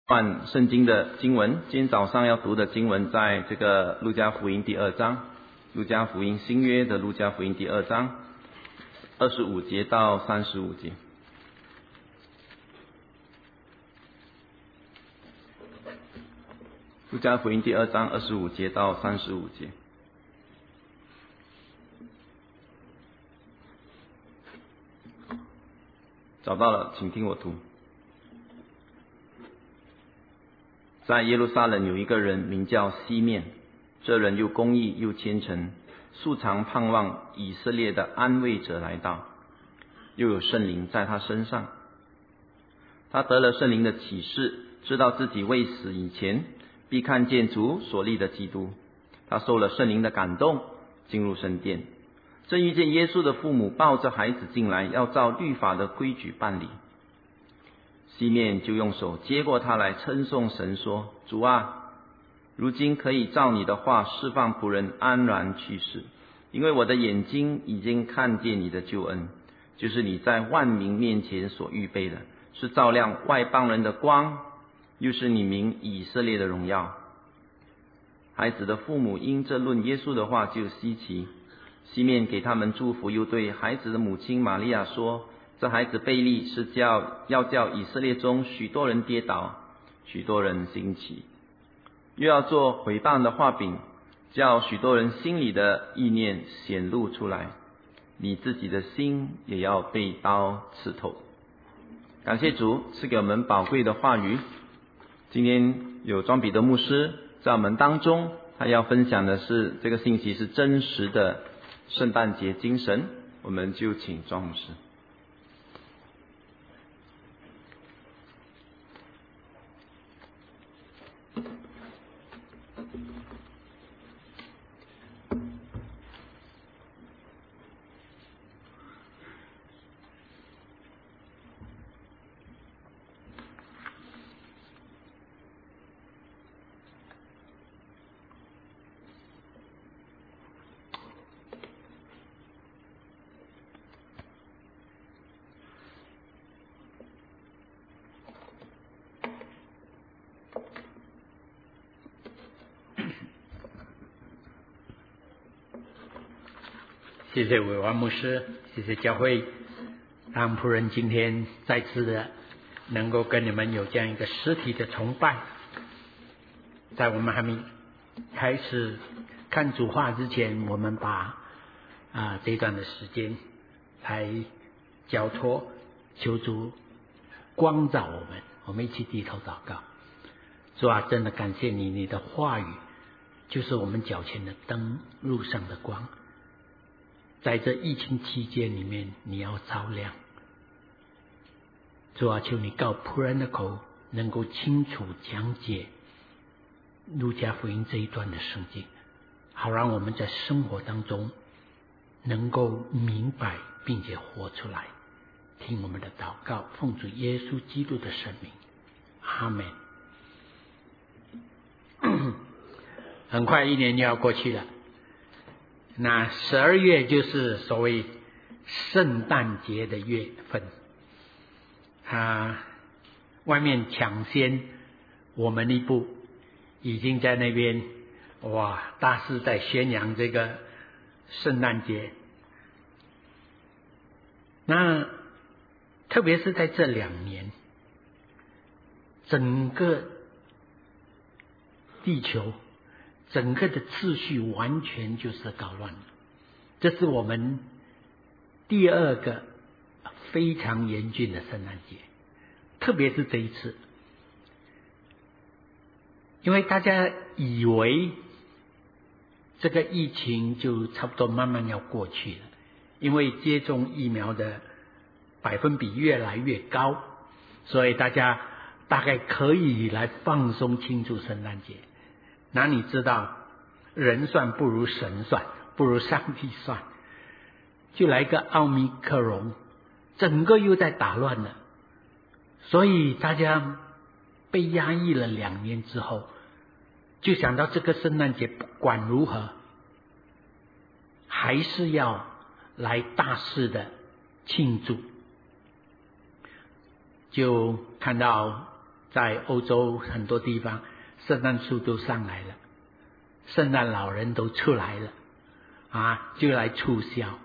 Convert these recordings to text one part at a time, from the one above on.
段圣经的经文，今天早上要读的经文在这个路加福音第2章，路加福音新约的路加福音第2章25节到35节。路加福音第2章25节到35节。找到了，请听我读。在耶路撒冷有一个人名叫西面，这人又公义又虔诚，素常盼望以色列的安慰者来到，又有圣灵在他身上。他得了圣灵的启示，知道自己未死以前必看见主所立的基督。他受了圣灵的感动，进入圣殿，正遇见耶稣的父母抱着孩子进来，要照律法的规矩办理。西面就用手接过他来，称颂神说：主啊，如今可以照你的话释放仆人安然去世，因为我的眼睛已经看见你的救恩，就是你在万民面前所预备的，是照亮外邦人的光，又是你名以色列的荣耀。孩子的父母因这论耶稣的话就稀奇，西面给他们祝福，又对孩子的母亲玛利亚说：这孩子被立是要叫以色列中许多人跌倒，许多人兴起，又要做毁谤的画饼，叫许多人心里的意念显露出来，你自己的心也要被刀刺透。感谢主赐给我们宝贵的话语。今天有庄彼得牧师在我们当中，他要分享的是这个信息是真实的圣诞节精神，我们就请庄牧师。 谢谢伟华牧师，谢谢教会，让仆人今天再次的能够跟你们有这样一个实体的崇拜。在我们还没开始看主话之前，我们把这段的时间来交托，求主光照我们。我们一起低头祷告。主啊，真的感谢你，你的话语就是我们脚前的灯，路上的光。在这疫情期间里面，你要照亮。主啊，求你告仆人的口，能够清楚讲解路加福音这一段的圣经，好让我们在生活当中能够明白并且活出来。听我们的祷告，奉主耶稣基督的圣名，阿们。很快一年就要过去了，那12月就是所谓圣诞节的月份。外面抢先我们一步，已经在那边大肆在宣扬这个圣诞节。那特别是在这2年，整个地球整个的秩序完全就是搞乱了。这是我们第2个非常严峻的圣诞节，特别是这一次，因为大家以为这个疫情就差不多慢慢要过去了，因为接种疫苗的百分比越来越高，所以大家大概可以来放松庆祝圣诞节。那你知道，人算不如神算，不如上帝算，就来个奥密克戎，整个又在打乱了。所以大家被压抑了2年之后，就想到这个圣诞节不管如何还是要来大肆的庆祝。就看到在欧洲很多地方，圣诞树都上来了，圣诞老人都出来了就来促销。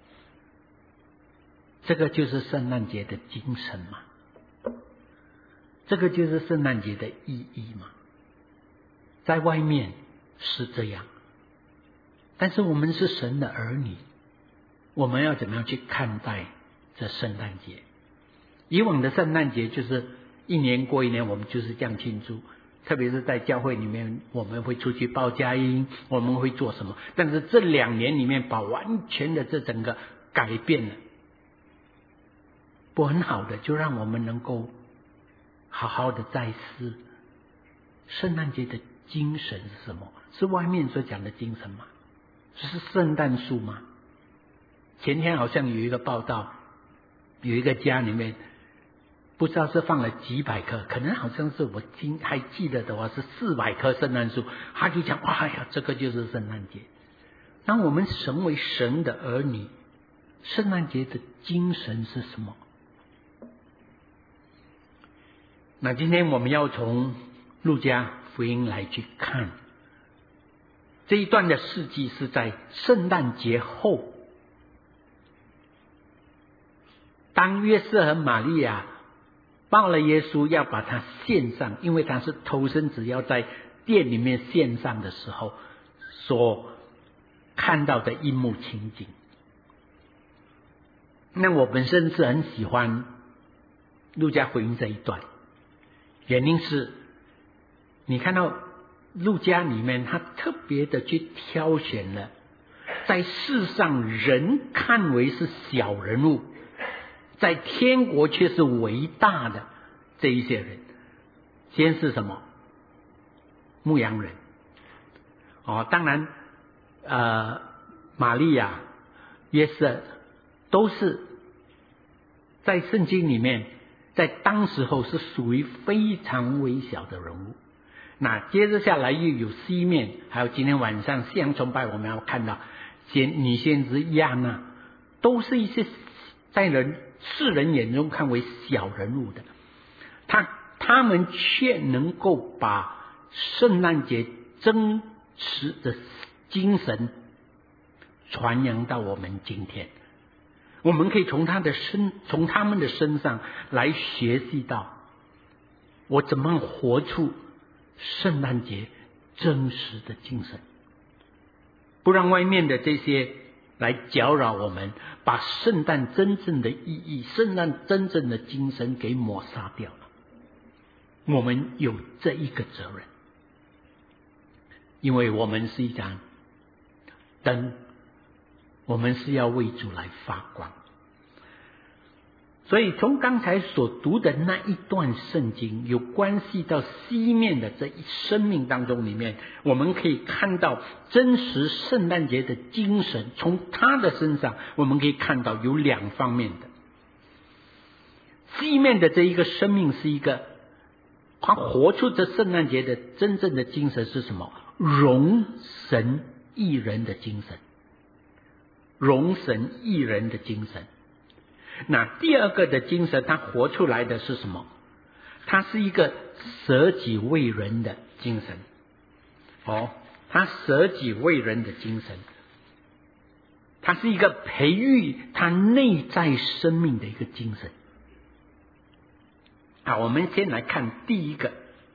这个就是圣诞节的精神嘛，这个就是圣诞节的意义嘛。在外面是这样，但是我们是神的儿女，我们要怎么样去看待这圣诞节？以往的圣诞节就是一年过一年，我们就是这样庆祝，特别是在教会里面，我们会出去报佳音，我们会做什么？但是这2年里面，把完全的这整个改变了，不很好的，就让我们能够好好的再思圣诞节的精神是什么？是外面所讲的精神吗？是圣诞树吗？前天好像有一个报道，有一个家里面不知道是放了几百棵，可能好像是我还记得的话是400棵圣诞树，他就讲哎呀，这个就是圣诞节。当我们成为神的儿女，圣诞节的精神是什么？那今天我们要从路加福音来去看这一段的事迹，是在圣诞节后，当约瑟和玛利亚抱了耶稣要把他献上，因为他是头生子，要在殿里面献上的时候所看到的一幕情景。那我本身是很喜欢路加福音这一段，原因是你看到路加里面他特别的去挑选了在世上人看为是小人物，在天国却是伟大的这一些人。先是什么？牧羊人当然玛利亚、约瑟都是在圣经里面在当时候是属于非常微小的人物。那接着下来又有西面，还有今天晚上夕阳崇拜我们要看到女先知亚娜，都是一些在世人眼中看为小人物的，他们却能够把圣诞节真实的精神传扬到我们今天。我们可以从他们的身上来学习到我怎么活出圣诞节真实的精神，不让外面的这些来搅扰我们，把圣诞真正的意义、圣诞真正的精神给抹杀掉了。我们有这一个责任，因为我们是一盏灯，我们是要为主来发光。所以从刚才所读的那一段圣经，有关系到西面的这一生命当中里面，我们可以看到真实圣诞节的精神。从他的身上我们可以看到有2方面的。西面的这一个生命是一个，他活出这圣诞节的真正的精神是什么？荣神益人的精神，荣神益人的精神。那第二个的精神，他活出来的是什么？他是一个舍己为人的精神。他舍己为人的精神，他是一个培育他内在生命的一个精神。我们先来看第一个，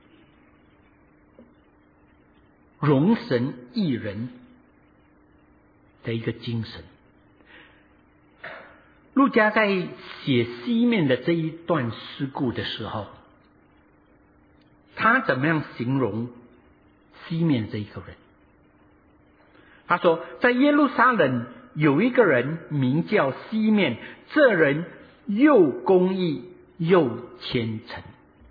荣神益人的一个精神。路加在写西面的这一段事故的时候，他怎么样形容西面这一个人？他说，在耶路撒冷有一个人名叫西面，这人又公义又虔诚。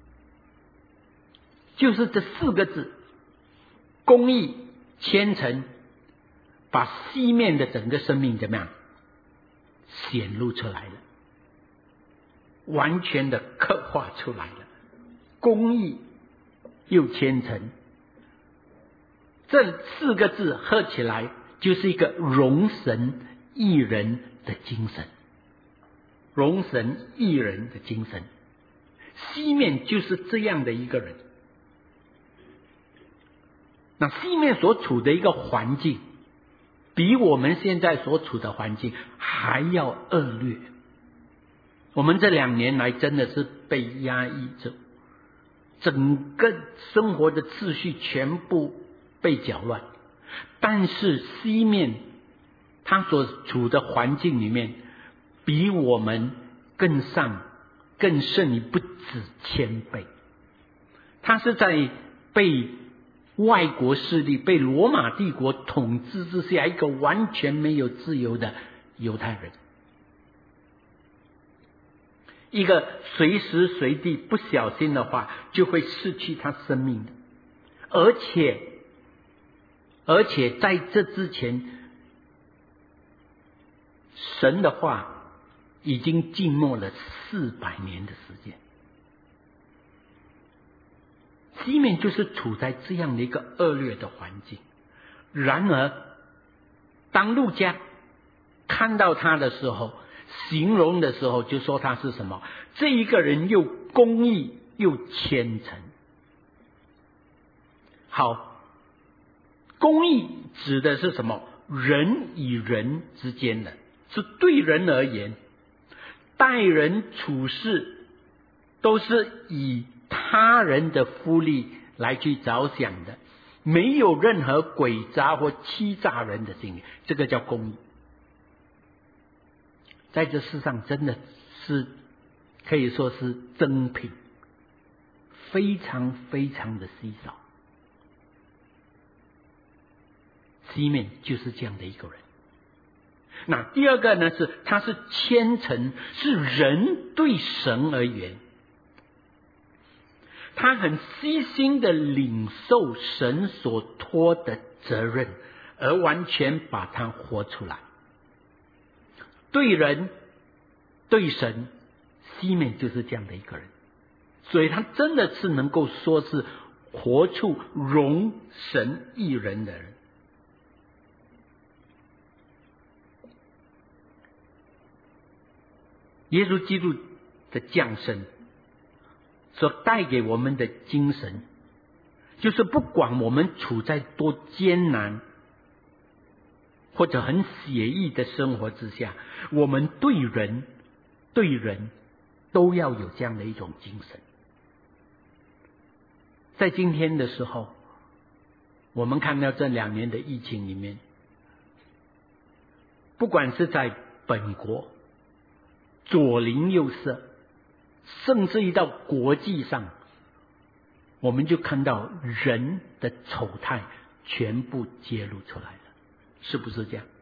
就是这4个字，公义、虔诚，把西面的整个生命怎么样显露出来了，完全的刻画出来了。公义又虔诚，这4个字合起来就是一个荣神益人的精神。荣神益人的精神， 西面就是这样的一个人。那西面所处的一个环境，比我们现在所处的环境还要恶劣。我们这2年来真的是被压抑着，整个生活的秩序全部被搅乱。但是西面他所处的环境里面，比我们更上更胜于不止1000倍。他是在被外国势力、被罗马帝国统治之下，一个完全没有自由的犹太人，一个随时随地不小心的话就会失去他生命的，而且在这之前，神的话已经静默了400年的时间。西面就是处在这样的一个恶劣的环境。然而当路加看到他的时候，形容的时候就说他是什么？这一个人又公义又虔诚。好，公义指的是什么？人与人之间的，是对人而言，待人处事都是以他人的福利来去着想的，没有任何诡诈或欺诈人的行为，这个叫公义。在这世上真的是可以说是珍品，非常非常的稀少。西面就是这样的一个人。那第二个呢，是他是虔诚，是人对神而言，他很悉心的领受神所托的责任，而完全把它活出来。对人对神，西面就是这样的一个人，所以他真的是能够说是活出荣神益人的人。耶稣基督的降生所带给我们的精神，就是不管我们处在多艰难或者很写意的生活之下，我们对人都要有这样的一种精神。在今天的时候，我们看到这2年的疫情里面，不管是在本国左邻右舍，甚至于到国际上，我们就看到人的丑态全部揭露出来了，是不是这样？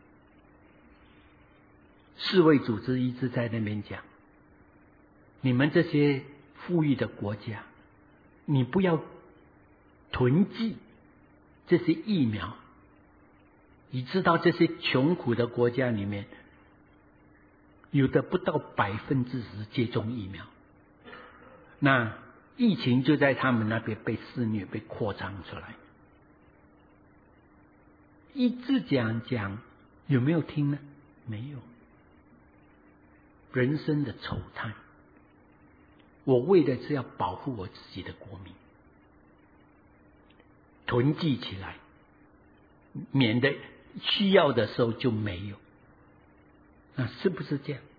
世卫组织一直在那边讲，你们这些富裕的国家，你不要囤积这些疫苗，你知道这些穷苦的国家里面，有的不到10%接种疫苗，那疫情就在他们那边被肆虐、被扩张出来。一直讲，有没有听呢？没有。人生的丑态，我为的是要保护我自己的国民，囤积起来，免得需要的时候就没有。是不是这样？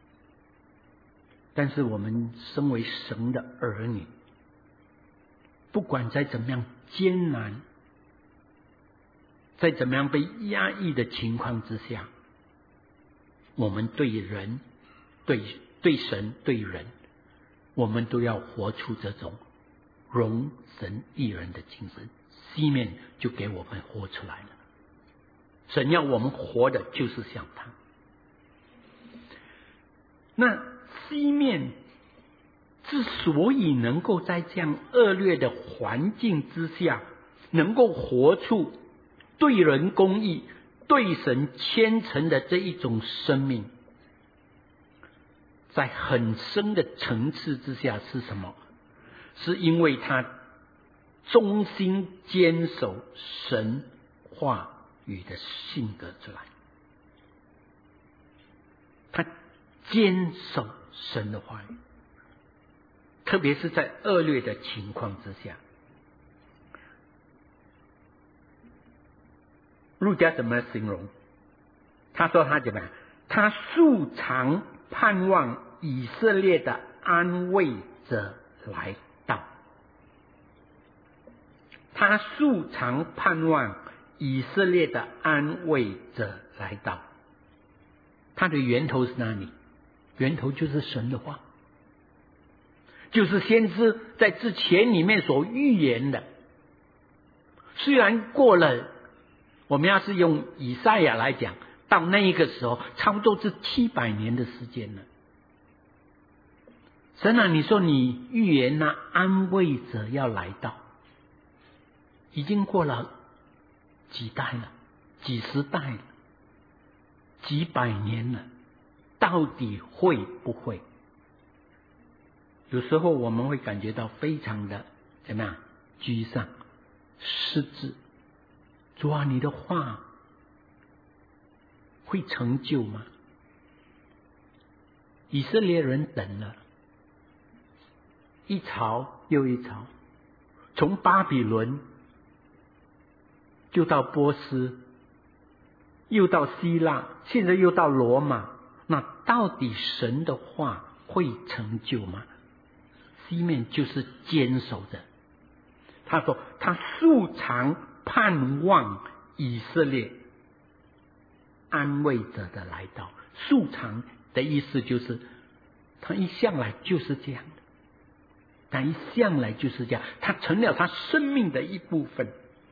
但是我们身为神的儿女，不管在怎么样艰难，在怎么样被压抑的情况之下，我们对人、对神、对人，我们都要活出这种荣神益人的精神。西面就给我们活出来了。神要我们活的就是像他。那西面之所以能够在这样恶劣的环境之下，能够活出对人公义、对神虔诚的这一种生命，在很深的层次之下是什么？是因为他忠心坚守神话语的性格出来，他坚守神的话语， 特别是在恶劣的情况之下。路加怎么形容？他说他怎么样？他素常盼望以色列的安慰者来到。他素常盼望以色列的安慰者来到。它的源头是哪里？源头就是神的话，就是先知在之前里面所预言的。虽然过了，我们要是用以赛亚来讲，到那一个时候差不多是700年的时间了。神啊，你说你预言那安慰者要来到，已经过了几代了，几十代了，几百年了，到底会不会？有时候我们会感觉到非常的怎么样？沮丧、失志。主啊，你的话会成就吗？以色列人等了一朝又一朝，从巴比伦就到波斯，又到希腊，现在又到罗马，那到底神的话会成就吗？西面就是坚守着，他说他素常盼望以色列安慰者的来到。素常的意思就是他一向来就是这样的，他一向来就是这样，他成了他生命的一部分。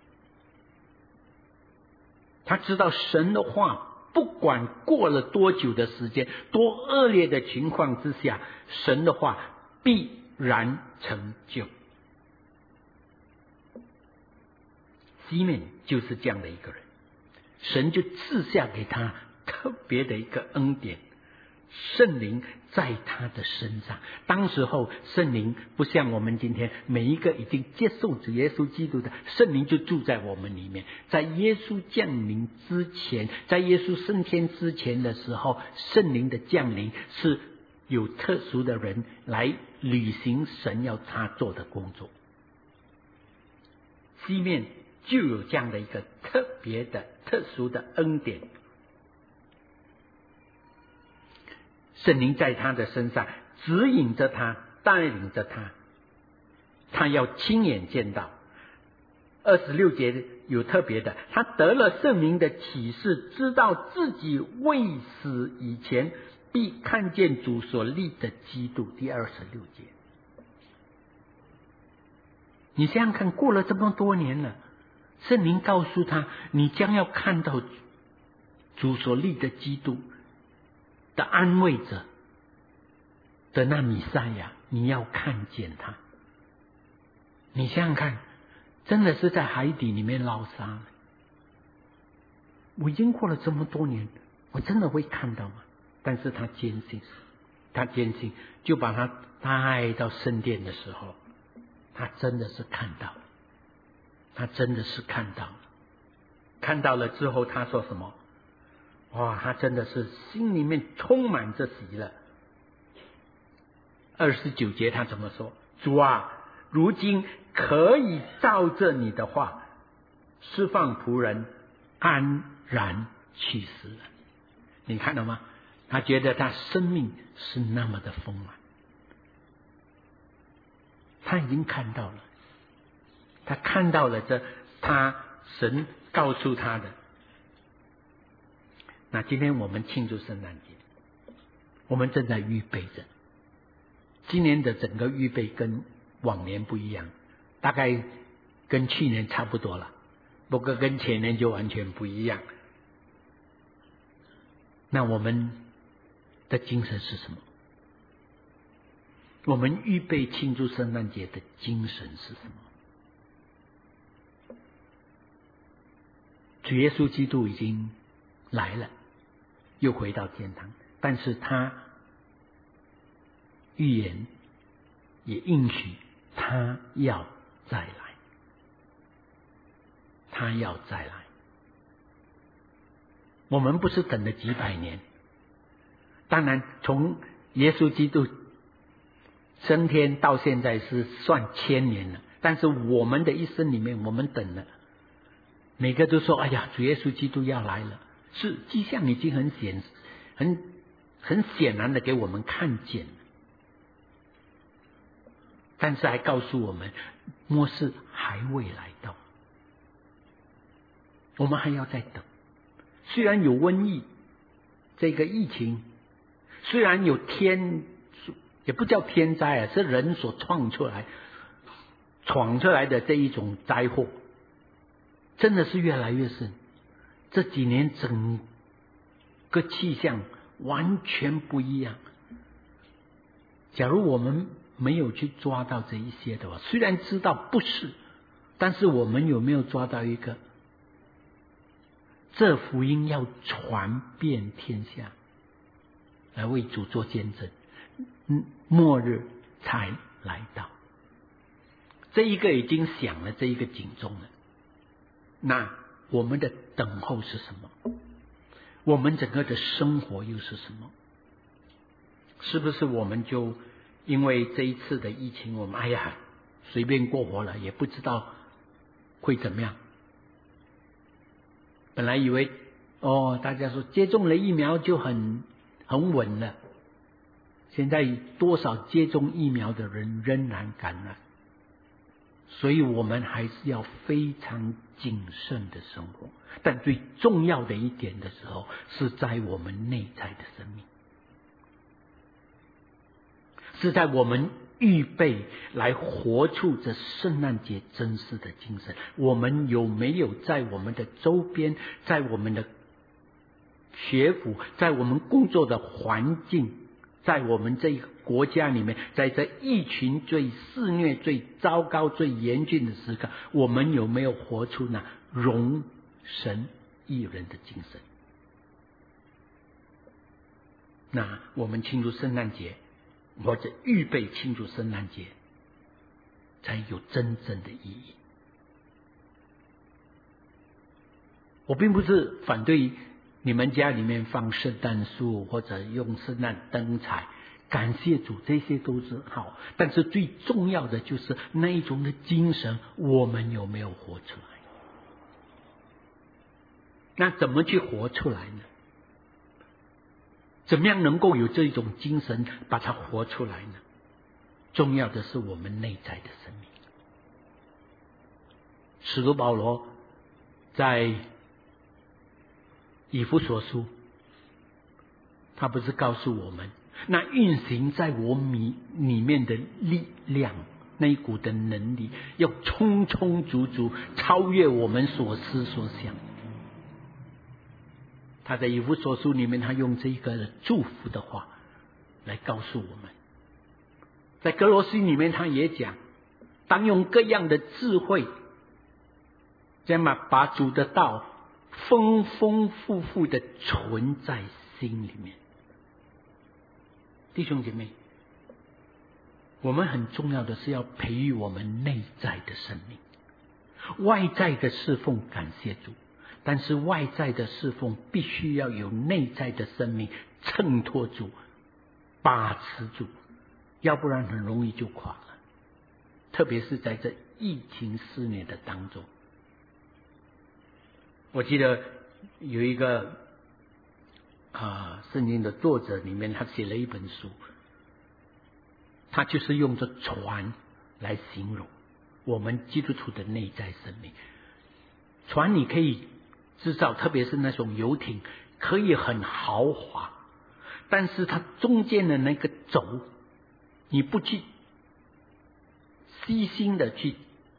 他知道神的话不管过了多久的时间，多恶劣的情况之下，神的话必然成就。西面就是这样的一个人，神就赐下给他特别的一个恩典，圣灵在他的身上。当时候圣灵不像我们今天每一个已经接受主耶稣基督的，圣灵就住在我们里面。在耶稣降临之前，在耶稣升天之前的时候，圣灵的降临是有特殊的人来履行神要他做的工作。西面就有这样的一个特别的特殊的恩典，圣灵在他的身上指引着他，带领着他，他要亲眼见到。26节有特别的，他得了圣灵的启示，知道自己未死以前必看见主所立的基督。第26节，你想想看，过了这么多年了，圣灵告诉他，你将要看到主所立的基督的安慰者的那弥赛亚，你要看见他。你想想看，真的是在海底里面捞沙了。我已经过了这么多年，我真的会看到吗？但是他坚信，就把他带到圣殿的时候，他真的是看到了，他真的是看到了。看到了之后，他说什么？哇，他真的是心里面充满着喜乐。29节他怎么说？主啊，如今可以照着你的话释放仆人安然去世了。你看到吗？他觉得他生命是那么的丰满，他已经看到了，他看到了这他神告诉他的。那今天我们庆祝圣诞节，我们正在预备着。今年的整个预备跟往年不一样，大概跟去年差不多了，不过跟前年就完全不一样。那我们的精神是什么？我们预备庆祝圣诞节的精神是什么？主耶稣基督已经来了，又回到天堂，但是他预言也应许他要再来，他要再来。我们不是等了几百年，当然从耶稣基督升天到现在是算1000年了，但是我们的一生里面，我们等了，每个都说：“哎呀，主耶稣基督要来了。”是迹象已经很显然的给我们看见，但是还告诉我们，末世还未来到，我们还要再等。虽然有瘟疫这个疫情，虽然有也不叫天灾啊，是人所闯出来的这一种灾祸，真的是越来越深。这几年整个气象完全不一样。假如我们没有去抓到这一些的话，虽然知道不是，但是我们有没有抓到一个，这福音要传遍天下，来为主做见证，末日才来到。这一个已经响了，这一个警钟了。那我们的等候是什么？我们整个的生活又是什么？是不是我们就因为这一次的疫情，我们随便过活了，也不知道会怎么样？本来以为大家说接种了疫苗就很稳了，现在多少接种疫苗的人仍然感染，所以我们还是要非常谨慎的生活。但最重要的一点的时候，是在我们内在的生命，是在我们预备来活出这圣诞节真实的精神。我们有没有在我们的周边，在我们的学府，在我们工作的环境，在我们这个国家里面，在这疫情最肆虐、最糟糕、最严峻的时刻，我们有没有活出那荣神益人的精神？那我们庆祝圣诞节，或者预备庆祝圣诞节，才有真正的意义。我并不是反对你们家里面放圣诞树或者用圣诞灯彩，感谢主，这些都是好，但是最重要的就是那一种的精神，我们有没有活出来？那怎么去活出来呢？怎么样能够有这种精神把它活出来呢？重要的是我们内在的生命。使徒保罗在以弗所书，他不是告诉我们，那运行在我里面的力量，那一股的能力，要充充足足超越我们所思所想。他在以弗所书里面，他用这一个祝福的话来告诉我们。在歌罗西里面，他也讲，当用各样的智慧，这样把主的道丰丰富富的存在心里面。弟兄姐妹，我们很重要的是要培育我们内在的生命。外在的侍奉感谢主，但是外在的侍奉必须要有内在的生命衬托住、把持住，要不然很容易就垮了。特别是在这疫情肆虐的当中，我记得有一个圣经的作者里面，他写了一本书，他就是用这船来形容我们基督徒的内在生命。船你可以制造，特别是那种游艇，可以很豪华，但是它中间的那个轴，你不去细心的去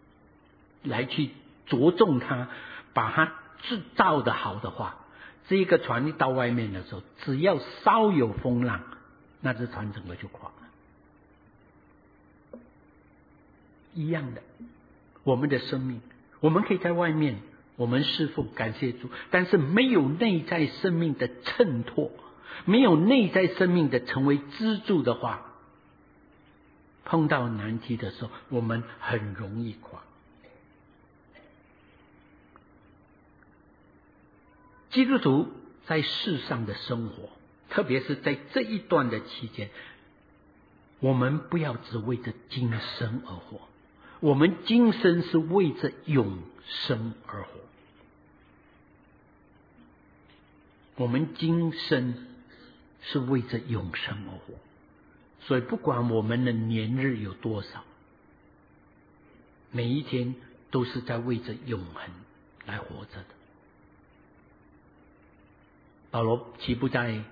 着重它，把它制造的好的话，这一个船一到外面的时候，只要稍有风浪，那只船整个就垮了。一样的，我们的生命，我们可以在外面我们侍奉感谢主，但是没有内在生命的衬托，没有内在生命的成为支柱的话，碰到难题的时候，我们很容易垮。基督徒在世上的生活，特别是在这一段的期间， 我们不要只为着今生而活，我们今生是为着永生而活。我们今生是为着永生而活，所以不管我们的年日有多少，每一天都是在为着永恒来活着的。保罗岂不在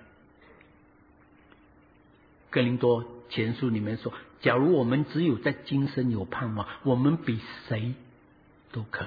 哥林多前书里面说，假如我们只有在今生有盼望，我们比谁都可怜。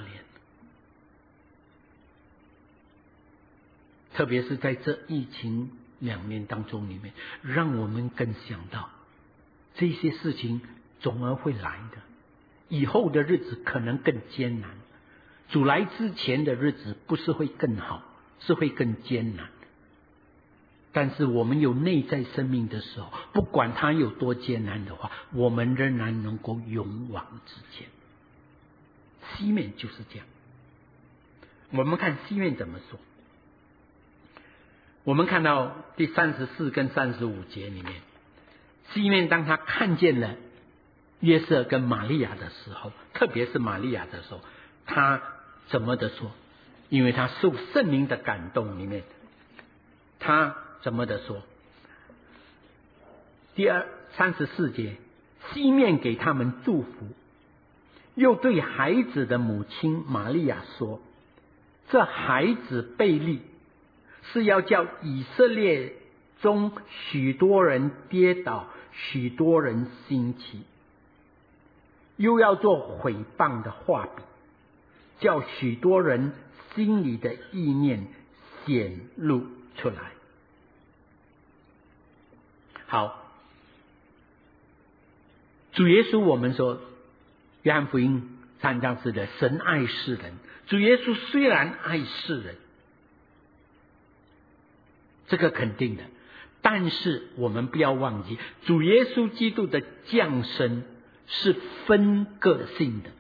特别是在这疫情2年当中里面，让我们更想到这些事情总而会来的，以后的日子可能更艰难，主来之前的日子不是会更好，是会更艰难。但是我们有内在生命的时候，不管它有多艰难的话，我们仍然能够勇往直前。西面就是这样。我们看西面怎么说。我们看到第34跟35节里面，西面当他看见了约瑟跟玛利亚的时候，特别是玛利亚的时候，他怎么的说？因为他受圣灵的感动里面，他怎么的说？第34节，西面给他们祝福，又对孩子的母亲玛利亚说，这孩子贝利是要叫以色列中许多人跌倒，许多人兴起，又要做毁谤的画笔，叫许多人心里的意念显露出来。好，主耶稣我们说，约翰福音3章4的神爱世人，主耶稣虽然爱世人，这个肯定的，但是我们不要忘记，主耶稣基督的降生是分割性的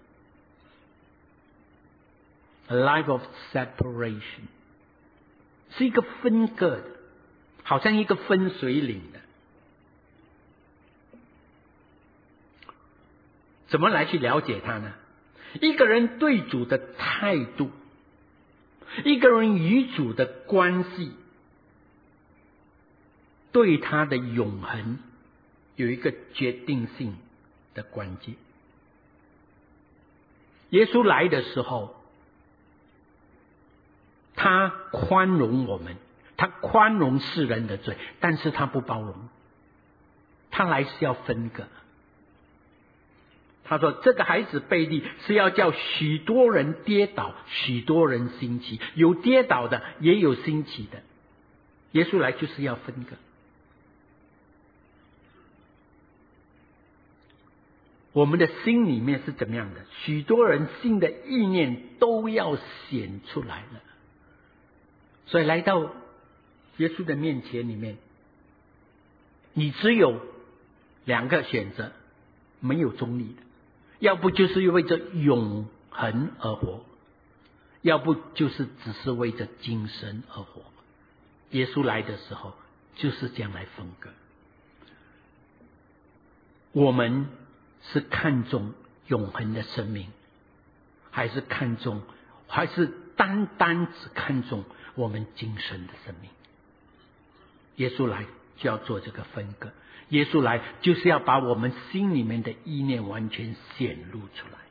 ，a life of separation， 是一个分割的，好像一个分水岭的。怎么来去了解它呢？一个人对主的态度，一个人与主的关系，对他的永恒有一个决定性的关键。耶稣来的时候，他宽容我们，他宽容世人的罪，但是他不包容，他来是要分割。他说这个孩子贝利是要叫许多人跌倒，许多人兴起，有跌倒的也有兴起的。耶稣来就是要分割。我们的心里面是怎么样的？许多人心的意念都要显出来了。所以来到耶稣的面前里面，你只有2个选择，没有中立的。要不就是为着永恒而活，要不就是只是为着今生而活。耶稣来的时候就是这样来分割。我们是看重永恒的生命，还是单单只看重我们今生的生命？耶稣来就要做这个分割，耶稣来就是要把我们心里面的意念完全显露出来。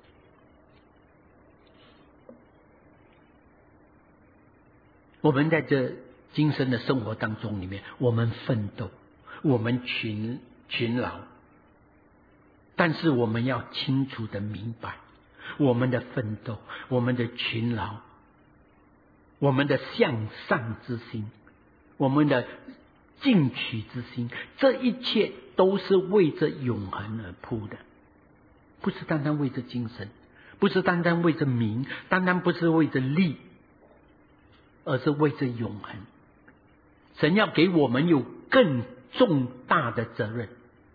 我们在这今生的生活当中里面，我们奋斗，我们勤劳，但是我们要清楚的明白，我们的奋斗，我们的勤劳，我们的向上之心，我们的进取之心，这一切都是为着永恒而铺的，不是单单为着今生，不是单单为着名，单单不是为着利，而是为着永恒。神要给我们有更重大的责任，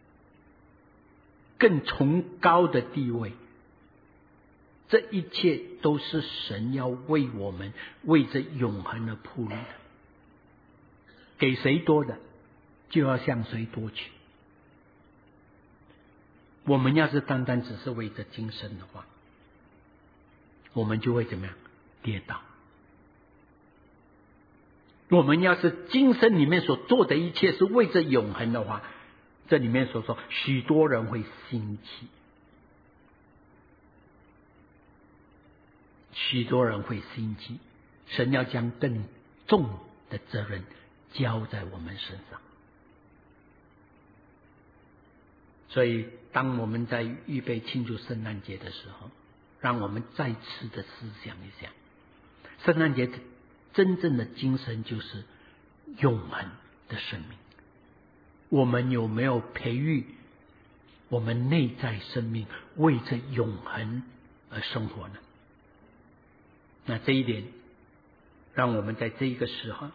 更崇高的地位，这一切都是神要为我们为着永恒而铺路的。给谁多的，就要向谁夺取。 我们要是单单只是为着今生的话，我们就会怎么样？跌倒。我们要是今生里面所做的一切是为着永恒的话，这里面所说许多人会兴起，许多人会兴起，神要将更重的责任交在我们身上。所以当我们在预备庆祝圣诞节的时候，让我们再次的思想一下，圣诞节真正的精神就是永恒的生命。我们有没有培育我们内在生命为着永恒而生活呢？那这一点让我们在这一个时候，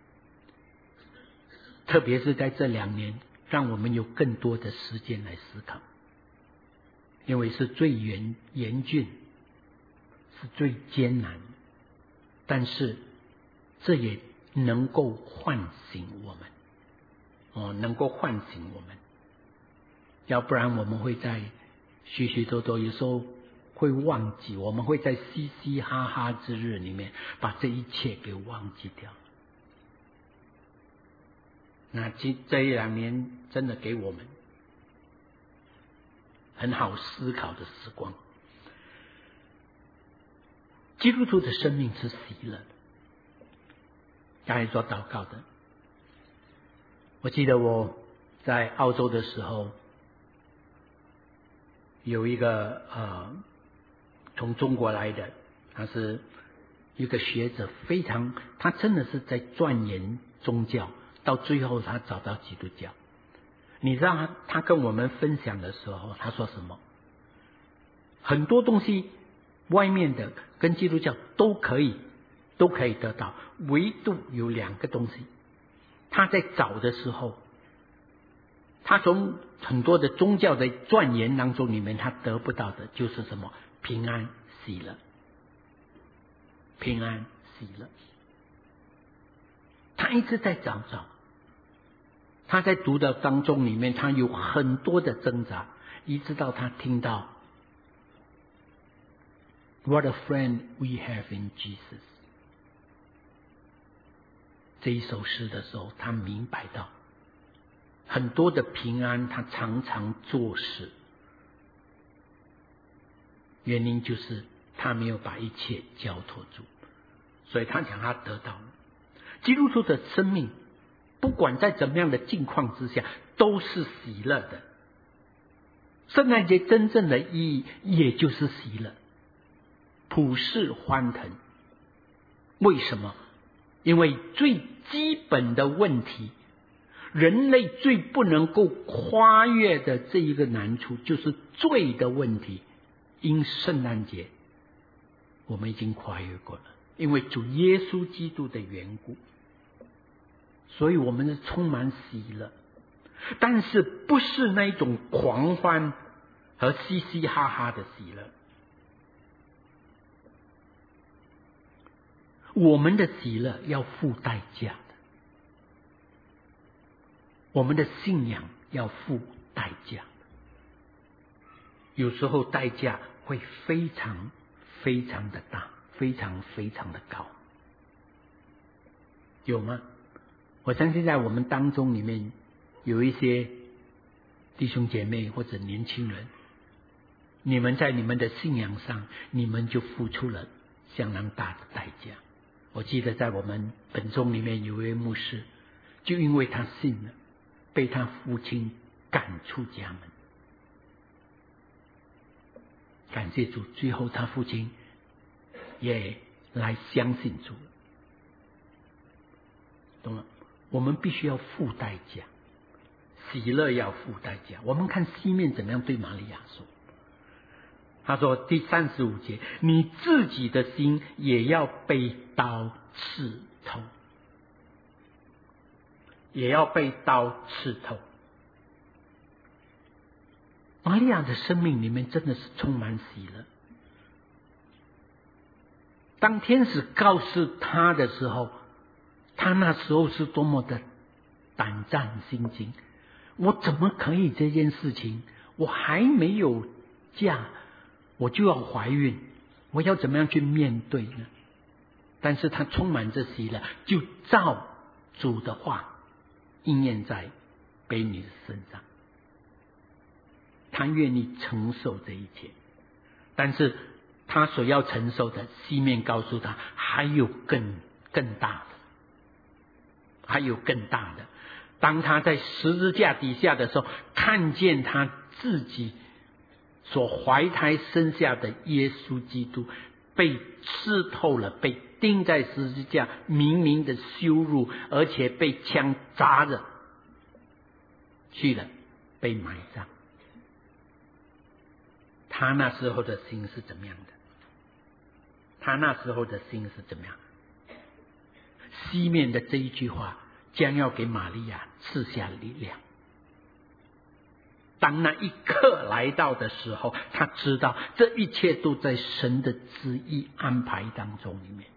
特别是在这2年，让我们有更多的时间来思考，因为是最严峻，是最艰难，但是这也能够唤醒我们，能够唤醒我们。要不然我们会在许许多多有时候会忘记，我们会在嘻嘻哈哈之日里面把这一切给忘记掉。那这1-2年真的给我们很好思考的时光。基督徒的生命是喜乐的，刚才说祷告的。我记得我在澳洲的时候，有一个从中国来的，他是一个学者，他真的是在钻研宗教，到最后他找到基督教。你知道他跟我们分享的时候，他说什么？很多东西外面的跟基督教都可以得到，唯独有2个东西，他在找的时候，他从很多的宗教的钻研当中里面，他得不到的就是什么？平安喜乐。平安喜乐。他一直在找，他在读的当中里面，他有很多的挣扎，一直到他听到 What a friend we have in Jesus 这一首诗的时候，他明白到很多的平安他常常作死，原因就是他没有把一切交托住，所以他讲他得到了。基督徒的生命不管在怎么样的境况之下都是喜乐的。圣诞节真正的意义也就是喜乐，普世欢腾。为什么？因为最基本的问题，人类最不能够跨越的这一个难处就是罪的问题，因圣诞节我们已经跨越过了，因为主耶稣基督的缘故，所以我们是充满喜乐，但是不是那一种狂欢和嘻嘻哈哈的喜乐。我们的喜乐要付代价的，我们的信仰要付代价的，有时候代价会非常非常的大，非常非常的高，有吗？我相信在我们当中里面有一些弟兄姐妹或者年轻人，你们在你们的信仰上，你们就付出了相当大的代价。我记得在我们本宗里面有一位牧师，就因为他信了，被他父亲赶出家门。感谢主，最后他父亲也来相信主了，懂了？我们必须要付代价，喜乐要付代价。我们看西面怎么样对玛利亚说，他说第35节，你自己的心也要被刀刺透，也要被刀刺透。玛利亚的生命里面真的是充满喜乐。当天使告诉他的时候，他那时候是多么的胆战心惊，我怎么可以这件事情我还没有嫁，我就要怀孕，我要怎么样去面对呢？但是他充满着喜乐，就照主的话应验在婢女的身上。他愿意承受这一切，但是他所要承受的，西面告诉他还有更大的，还有更大的。当他在十字架底下的时候，看见他自己所怀胎生下的耶稣基督被刺透了，被钉在十字架，明明的羞辱，而且被枪扎着去了，被埋葬。他那时候的心是怎么样的？他那时候的心是怎么样？西面的这一句话将要给玛利亚赐下力量。当那一刻来到的时候，他知道这一切都在神的旨意安排当中里面。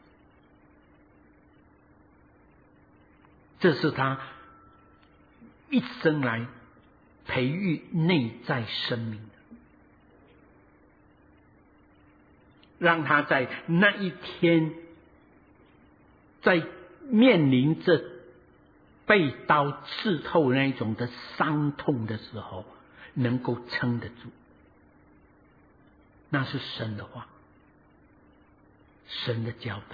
这是他一生来培育内在生命的，让他在那一天，在面临着被刀刺透那一种的伤痛的时候，能够撑得住。那是神的话，神的教导。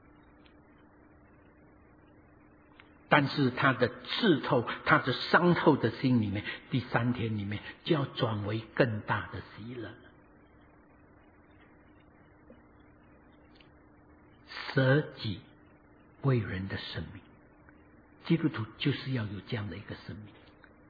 但是他的刺透，他的伤透的心里面，第3天里面就要转为更大的喜乐了。舍己为人的生命，基督徒就是要有这样的一个生命。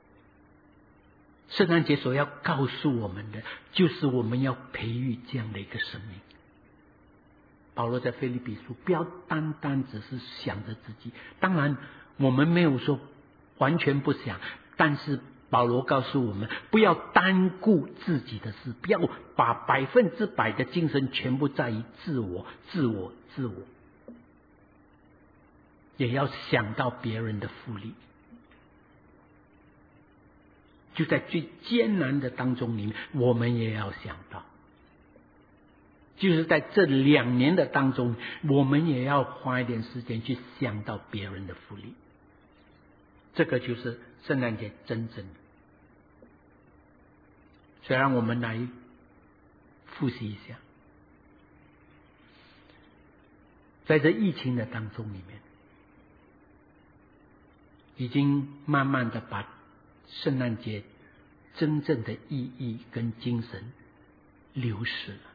圣诞节所要告诉我们的，就是我们要培育这样的一个生命。保罗在腓立比书，不要单单只是想着自己，当然我们没有说完全不想，但是保罗告诉我们，不要单顾自己的事，不要把100%的精神全部在于自我，也要想到别人的福利。就在最艰难的当中里面，我们也要想到，就是在这2年的当中，我们也要花一点时间去想到别人的福利。这个就是圣诞节真正的。所以让我们来复习一下，在这疫情的当中里面，已经慢慢的把圣诞节真正的意义跟精神流失了。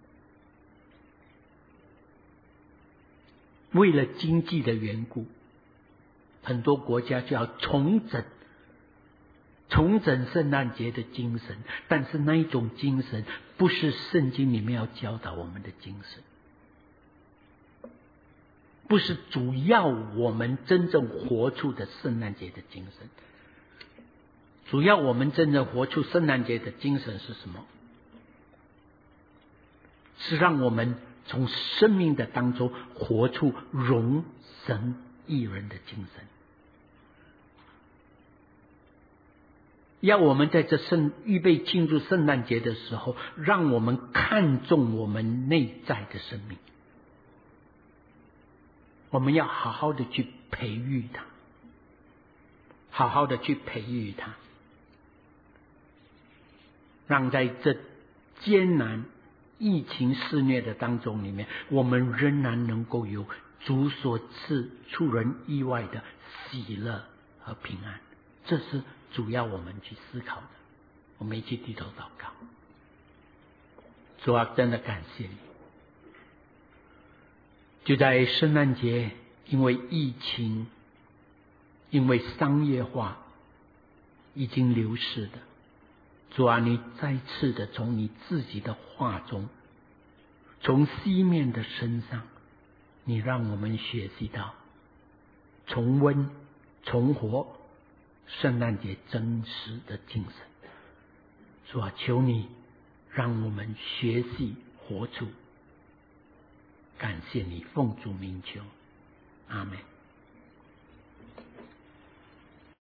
为了经济的缘故，很多国家就要重整圣诞节的精神，但是那一种精神不是圣经里面要教导我们的精神，不是主要我们真正活出的圣诞节的精神。主要我们真正活出圣诞节的精神是什么？是让我们从生命的当中活出荣神益人的精神。要我们在这预备庆祝圣诞节的时候，让我们看重我们内在的生命，我们要好好的去培育它，好好的去培育它，让在这艰难疫情肆虐的当中里面，我们仍然能够有主所赐出人意外的喜乐和平安。这是主要我们去思考的。我们一起低头祷告。主啊，真的感谢你，就在圣诞节，因为疫情，因为商业化已经流逝的，主啊，你再次的从你自己的话中，从西面的身上，你让我们学习到重温重活圣诞节真实的精神。主啊，求你让我们学习活出。感谢你，奉主名求，阿们。